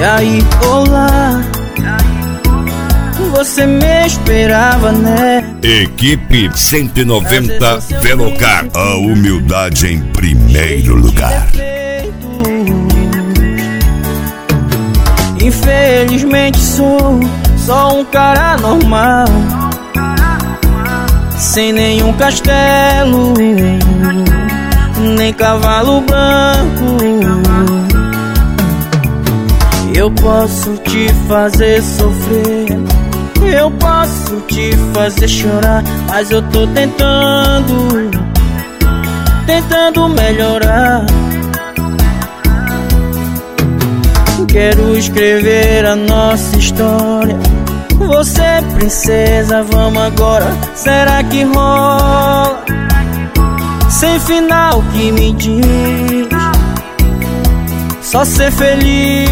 E aí, olá, você me esperava, né? Equipe 190 Velocar, a humildade em primeiro lugar. Infelizmente sou só um cara normal, sem nenhum castelo, nem cavalo branco. Eu posso te fazer sofrer, eu posso te fazer chorar, mas eu tô tentando melhorar. Quero escrever a nossa história. Você é princesa, vamos agora, será que rola? Sem final que me diz, só ser feliz.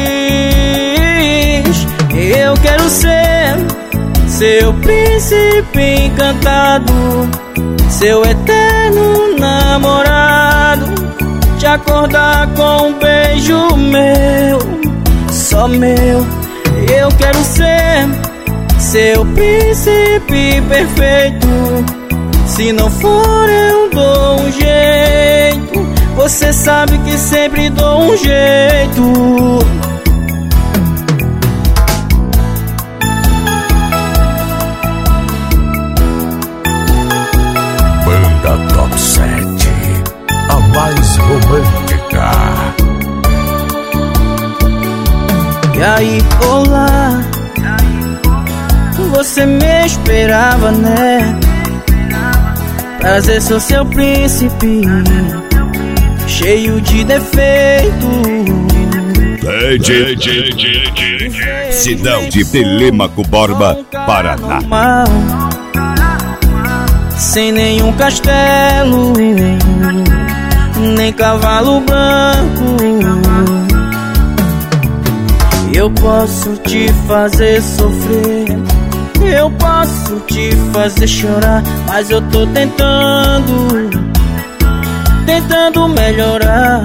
Eu quero ser seu príncipe encantado, seu eterno namorado, te acordar com um beijo meu, só meu. Eu quero ser seu príncipe perfeito, se não for eu dou um jeito, você sabe que sempre dou um jeito. Banda Top 7, a mais romântica. E aí, olá, você me esperava, né? Prazer, sou seu príncipe, cheio de defeito. Cidade de Telêmaco Borba, Paraná. Sem nenhum castelo, nem cavalo branco. Eu posso te fazer sofrer, eu posso te fazer chorar, mas eu tô tentando melhorar.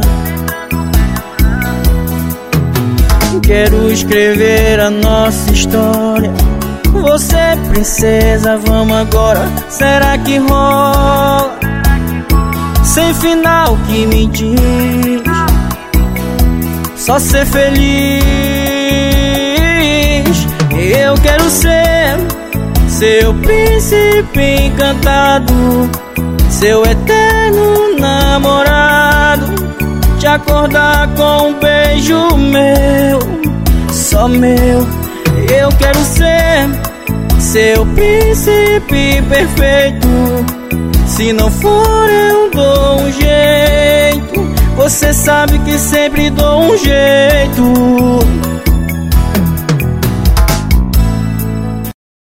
Quero escrever a nossa história. Você é princesa, vamos agora, será que rola? Sem final que me diz, só ser feliz. Eu quero ser seu príncipe encantado, seu eterno namorado, te acordar com um beijo meu, só meu. Eu quero ser seu príncipe perfeito, se não for eu dou um jeito, você sabe que sempre dou um jeito.